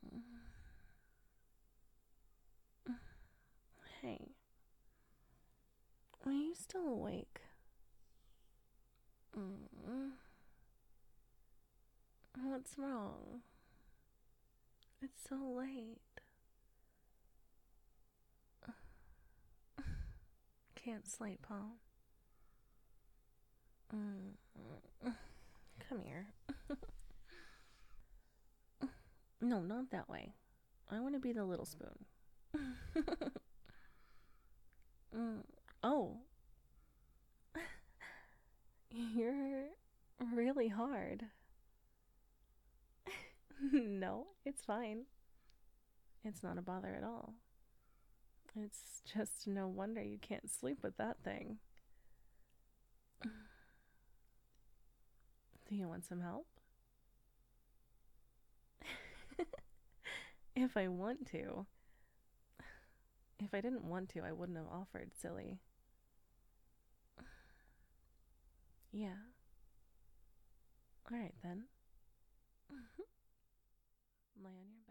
Hey, are you still awake? Mm. What's wrong? It's so late. Can't sleep, huh? Come here. No, not that way. I want to be the little spoon. mm. Oh, you're really hard. No, it's fine. It's not a bother at all. It's just no wonder you can't sleep with that thing. Do you want some help? If I want to. If I didn't want to, I wouldn't have offered, silly. Yeah. Alright then. Lay on your